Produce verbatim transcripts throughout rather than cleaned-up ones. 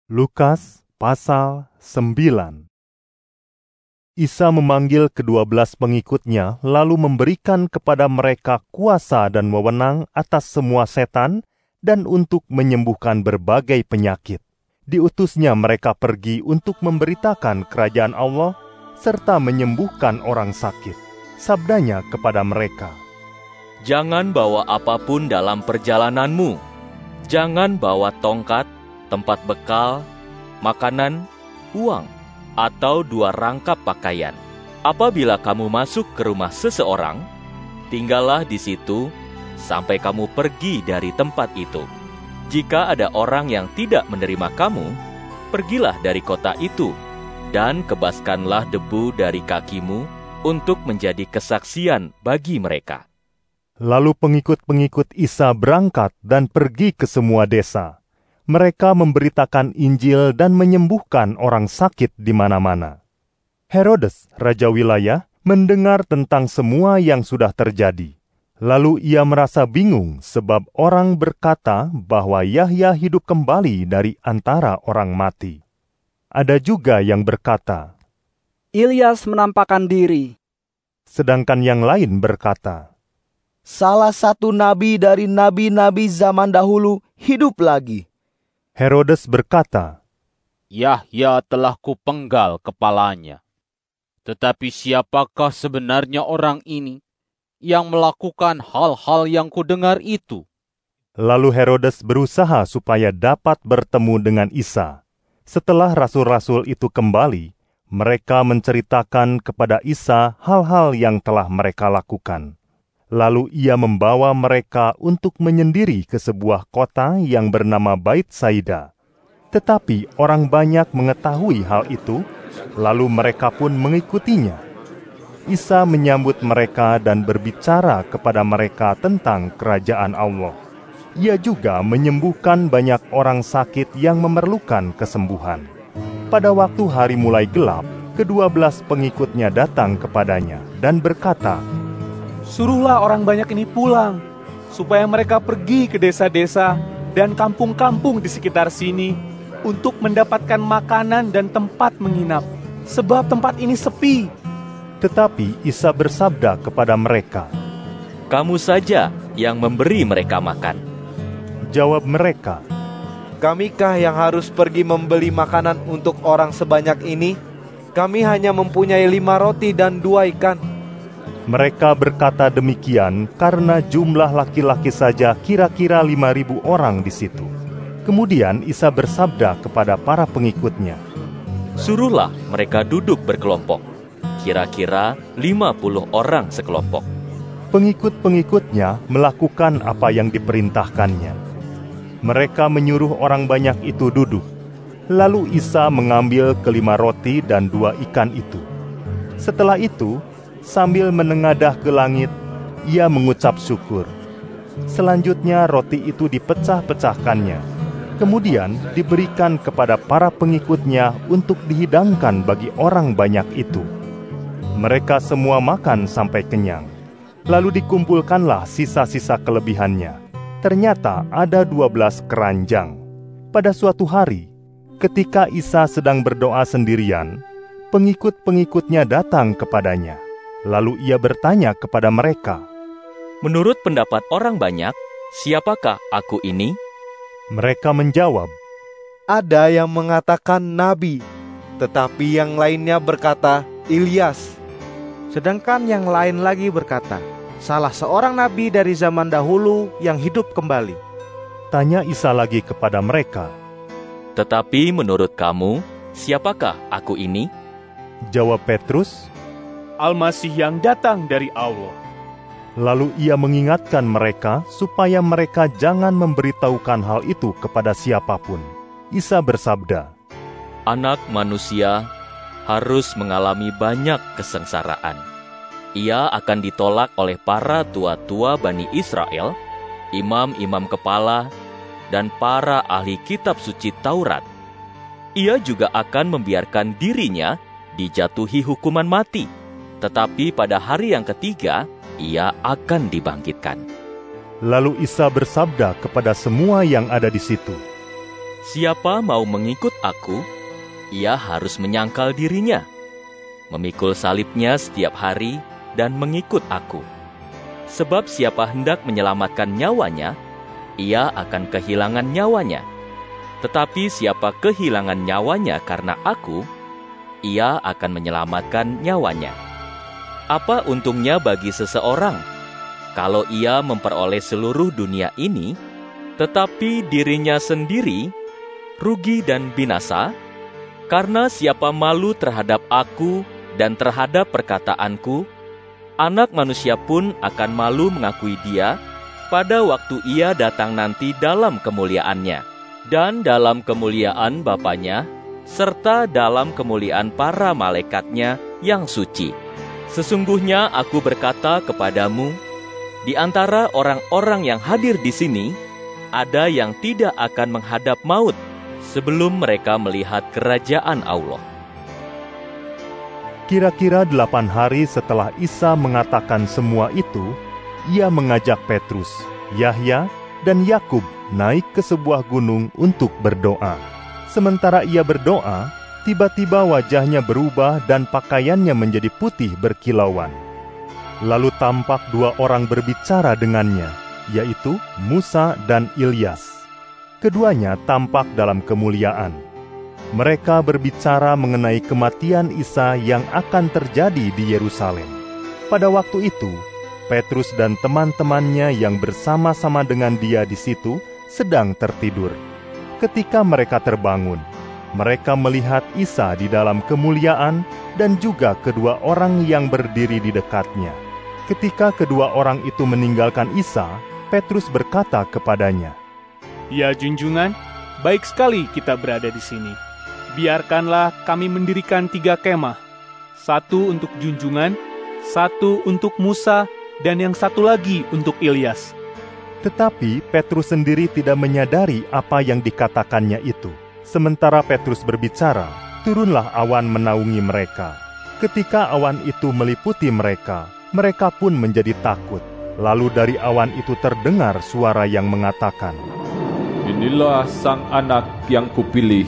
Lukas pasal sembilan. Isa memanggil kedua belas pengikutnya, lalu memberikan kepada mereka kuasa dan wewenang atas semua setan dan untuk menyembuhkan berbagai penyakit. Diutusnya mereka pergi untuk memberitakan kerajaan Allah serta menyembuhkan orang sakit. Sabdanya kepada mereka, "Jangan bawa apapun dalam perjalananmu. Jangan bawa tongkat, tempat bekal, makanan, uang, atau dua rangkap pakaian. Apabila kamu masuk ke rumah seseorang, tinggallah di situ sampai kamu pergi dari tempat itu. Jika ada orang yang tidak menerima kamu, pergilah dari kota itu, dan kebaskanlah debu dari kakimu untuk menjadi kesaksian bagi mereka." Lalu pengikut-pengikut Isa berangkat dan pergi ke semua desa. Mereka memberitakan Injil dan menyembuhkan orang sakit di mana-mana. Herodes, raja wilayah, mendengar tentang semua yang sudah terjadi. Lalu ia merasa bingung sebab orang berkata bahwa Yahya hidup kembali dari antara orang mati. Ada juga yang berkata, Ilyas menampakkan diri. Sedangkan yang lain berkata, salah satu nabi dari nabi-nabi zaman dahulu hidup lagi. Herodes berkata, Yahya telah kupenggal kepalanya. Tetapi siapakah sebenarnya orang ini yang melakukan hal-hal yang kudengar itu? Lalu Herodes berusaha supaya dapat bertemu dengan Isa. Setelah rasul-rasul itu kembali, mereka menceritakan kepada Isa hal-hal yang telah mereka lakukan. Lalu ia membawa mereka untuk menyendiri ke sebuah kota yang bernama Bait Saida. Tetapi orang banyak mengetahui hal itu, lalu mereka pun mengikutinya. Isa menyambut mereka dan berbicara kepada mereka tentang kerajaan Allah. Ia juga menyembuhkan banyak orang sakit yang memerlukan kesembuhan. Pada waktu hari mulai gelap, kedua belas pengikutnya datang kepadanya dan berkata, "Suruhlah orang banyak ini pulang, supaya mereka pergi ke desa-desa dan kampung-kampung di sekitar sini untuk mendapatkan makanan dan tempat menginap, sebab tempat ini sepi." Tetapi Isa bersabda kepada mereka, "Kamu saja yang memberi mereka makan." Jawab mereka, Kamikah yang harus pergi membeli makanan untuk orang sebanyak ini? Kami hanya mempunyai lima roti dan dua ikan. Mereka berkata demikian karena jumlah laki-laki saja kira-kira lima ribu orang di situ. Kemudian Isa bersabda kepada para pengikutnya, "Suruhlah mereka duduk berkelompok, kira-kira lima puluh orang sekelompok." Pengikut-pengikutnya melakukan apa yang diperintahkannya. Mereka menyuruh orang banyak itu duduk. Lalu Isa mengambil kelima roti dan dua ikan itu. Setelah itu, sambil menengadah ke langit, ia mengucap syukur. Selanjutnya roti itu dipecah-pecahkannya. Kemudian diberikan kepada para pengikutnya untuk dihidangkan bagi orang banyak itu. Mereka semua makan sampai kenyang. Lalu dikumpulkanlah sisa-sisa kelebihannya. Ternyata ada dua belas keranjang. Pada suatu hari, ketika Isa sedang berdoa sendirian, pengikut-pengikutnya datang kepadanya. Lalu ia bertanya kepada mereka, "Menurut pendapat orang banyak, siapakah aku ini?" Mereka menjawab, Ada yang mengatakan nabi, tetapi yang lainnya berkata Ilyas. Sedangkan yang lain lagi berkata, salah seorang nabi dari zaman dahulu yang hidup kembali. Tanya Isa lagi kepada mereka, "Tetapi menurut kamu, siapakah aku ini?" Jawab Petrus, Al-Masih yang datang dari Allah. Lalu ia mengingatkan mereka supaya mereka jangan memberitahukan hal itu kepada siapapun. Isa bersabda, "Anak manusia harus mengalami banyak kesengsaraan. Ia akan ditolak oleh para tua-tua Bani Israel, imam-imam kepala, dan para ahli kitab suci Taurat. Ia juga akan membiarkan dirinya dijatuhi hukuman mati, tetapi pada hari yang ketiga, ia akan dibangkitkan." Lalu Isa bersabda kepada semua yang ada di situ, Siapa mau mengikut aku, ia harus menyangkal dirinya, memikul salibnya setiap hari dan mengikut aku. Sebab siapa hendak menyelamatkan nyawanya, ia akan kehilangan nyawanya. Tetapi siapa kehilangan nyawanya karena aku, ia akan menyelamatkan nyawanya. Apa untungnya bagi seseorang kalau ia memperoleh seluruh dunia ini, tetapi dirinya sendiri rugi dan binasa? Karena siapa malu terhadap aku dan terhadap perkataanku, Anak Manusia pun akan malu mengakui dia pada waktu ia datang nanti dalam kemuliaannya, dan dalam kemuliaan Bapanya, serta dalam kemuliaan para malaikatnya yang suci. Sesungguhnya aku berkata kepadamu, di antara orang-orang yang hadir di sini, ada yang tidak akan menghadap maut sebelum mereka melihat kerajaan Allah. Kira-kira delapan hari setelah Isa mengatakan semua itu, ia mengajak Petrus, Yahya, dan Yakub naik ke sebuah gunung untuk berdoa. Sementara ia berdoa, tiba-tiba wajahnya berubah dan pakaiannya menjadi putih berkilauan. Lalu tampak dua orang berbicara dengannya, yaitu Musa dan Ilyas. Keduanya tampak dalam kemuliaan. Mereka berbicara mengenai kematian Isa yang akan terjadi di Yerusalem. Pada waktu itu, Petrus dan teman-temannya yang bersama-sama dengan dia di situ sedang tertidur. Ketika mereka terbangun, mereka melihat Isa di dalam kemuliaan dan juga kedua orang yang berdiri di dekatnya. Ketika kedua orang itu meninggalkan Isa, Petrus berkata kepadanya, "Ya junjungan, baik sekali kita berada di sini. Biarkanlah kami mendirikan tiga kemah, satu untuk junjungan, satu untuk Musa, dan yang satu lagi untuk Ilyas." Tetapi Petrus sendiri tidak menyadari apa yang dikatakannya itu. Sementara Petrus berbicara, turunlah awan menaungi mereka. Ketika awan itu meliputi mereka, mereka pun menjadi takut. Lalu dari awan itu terdengar suara yang mengatakan, "Inilah sang anak yang kupilih,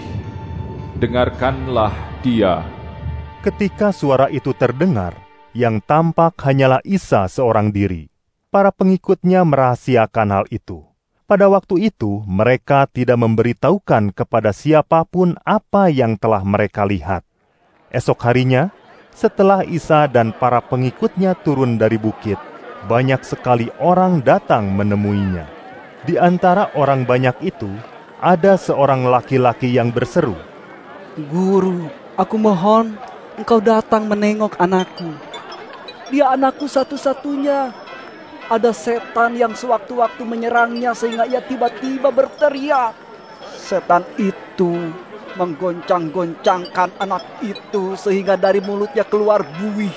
dengarkanlah dia." Ketika suara itu terdengar, yang tampak hanyalah Isa seorang diri. Para pengikutnya merahasiakan hal itu. Pada waktu itu, mereka tidak memberitahukan kepada siapapun apa yang telah mereka lihat. Esok harinya, setelah Isa dan para pengikutnya turun dari bukit, banyak sekali orang datang menemuinya. Di antara orang banyak itu, ada seorang laki-laki yang berseru, "Guru, aku mohon engkau datang menengok anakku. Dia anakku satu-satunya. Ada setan yang sewaktu-waktu menyerangnya sehingga ia tiba-tiba berteriak. Setan itu menggoncang-goncangkan anak itu sehingga dari mulutnya keluar buih.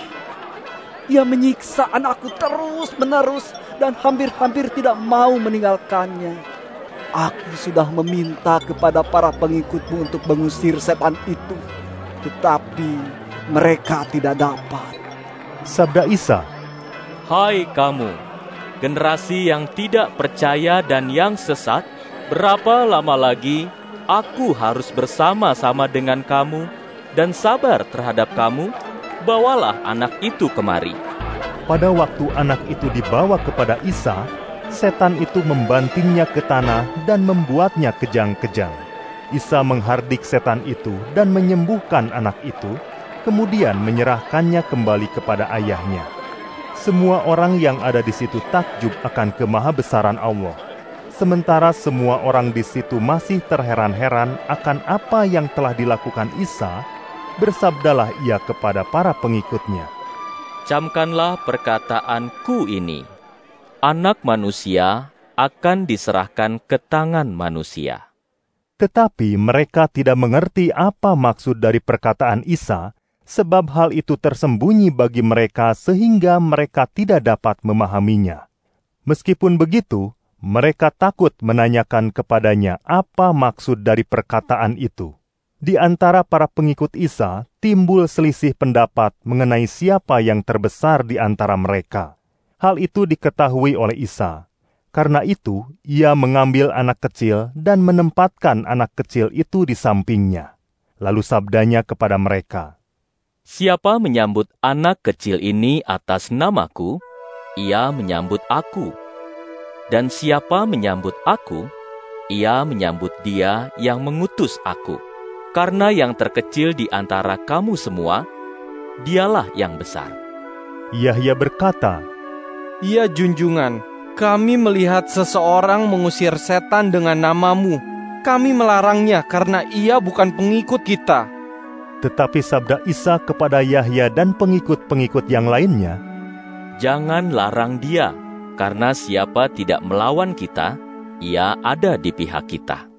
Ia menyiksa anakku terus-menerus dan hampir-hampir tidak mau meninggalkannya. Aku sudah meminta kepada para pengikutmu untuk mengusir setan itu, tetapi mereka tidak dapat." Sabda Isa, Hai kamu, generasi yang tidak percaya dan yang sesat, berapa lama lagi aku harus bersama-sama dengan kamu dan sabar terhadap kamu? Bawalah anak itu kemari. pada waktu anak itu dibawa kepada Isa, setan itu membantingnya ke tanah dan membuatnya kejang-kejang. Isa menghardik setan itu dan menyembuhkan anak itu, kemudian menyerahkannya kembali kepada ayahnya. Semua orang yang ada di situ takjub akan kemahabesaran Allah. Sementara semua orang di situ masih terheran-heran akan apa yang telah dilakukan Isa, bersabdalah ia kepada para pengikutnya, Camkanlah perkataanku ini. Anak manusia akan diserahkan ke tangan manusia. Tetapi mereka tidak mengerti apa maksud dari perkataan Isa, sebab hal itu tersembunyi bagi mereka sehingga mereka tidak dapat memahaminya. Meskipun begitu, mereka takut menanyakan kepadanya apa maksud dari perkataan itu. Di antara para pengikut Isa timbul selisih pendapat mengenai siapa yang terbesar di antara mereka. Hal itu diketahui oleh Isa. Karena itu, ia mengambil anak kecil dan menempatkan anak kecil itu di sampingnya. Lalu sabdanya kepada mereka, "Siapa menyambut anak kecil ini atas namaku, ia menyambut aku. Dan siapa menyambut aku, ia menyambut dia yang mengutus aku. Karena yang terkecil di antara kamu semua, dialah yang besar." Yahya berkata, "Ya junjungan, kami melihat seseorang mengusir setan dengan namamu. Kami melarangnya karena ia bukan pengikut kita." Tetapi sabda Isa kepada Yahya dan pengikut-pengikut yang lainnya, "Jangan larang dia, karena siapa tidak melawan kita, ia ada di pihak kita."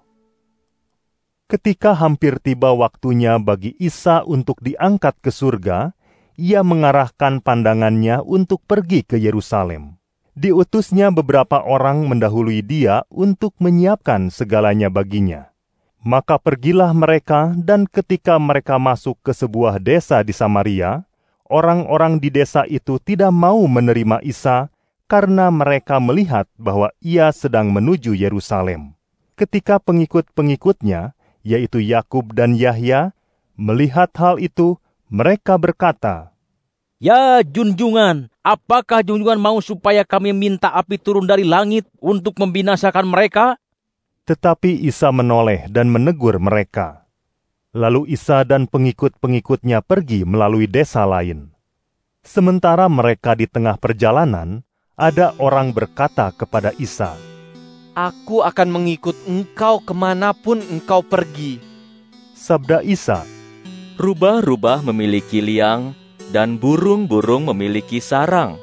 Ketika hampir tiba waktunya bagi Isa untuk diangkat ke surga, ia mengarahkan pandangannya untuk pergi ke Yerusalem. Diutusnya beberapa orang mendahului dia untuk menyiapkan segalanya baginya. Maka pergilah mereka, dan ketika mereka masuk ke sebuah desa di Samaria, orang-orang di desa itu tidak mau menerima Isa karena mereka melihat bahwa ia sedang menuju Yerusalem. Ketika pengikut-pengikutnya, yaitu Yakub dan Yahya, melihat hal itu, mereka berkata, "Ya junjungan, apakah junjungan mau supaya kami minta api turun dari langit untuk membinasakan mereka?" Tetapi Isa menoleh dan menegur mereka. Lalu Isa dan pengikut-pengikutnya pergi melalui desa lain. Sementara mereka di tengah perjalanan, ada orang berkata kepada Isa, "Aku akan mengikut engkau kemanapun engkau pergi." Sabda Isa, "Rubah-rubah memiliki liang, dan burung-burung memiliki sarang.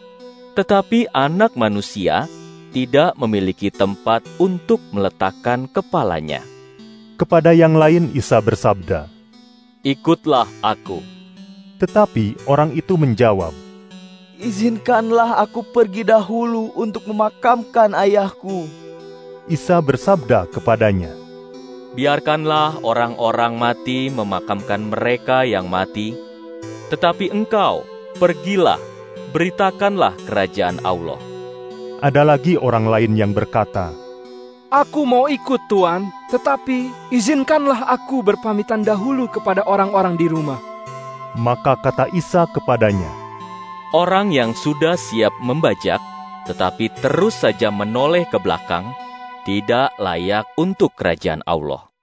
Tetapi anak manusia tidak memiliki tempat untuk meletakkan kepalanya." Kepada yang lain Isa bersabda, "Ikutlah aku." Tetapi orang itu menjawab, "Izinkanlah aku pergi dahulu untuk memakamkan ayahku." Isa bersabda kepadanya, "Biarkanlah orang-orang mati memakamkan mereka yang mati, tetapi engkau pergilah, beritakanlah kerajaan Allah." Ada lagi orang lain yang berkata, "Aku mau ikut Tuan, tetapi izinkanlah aku berpamitan dahulu kepada orang-orang di rumah." Maka kata Isa kepadanya, "Orang yang sudah siap membajak, tetapi terus saja menoleh ke belakang, tidak layak untuk kerajaan Allah."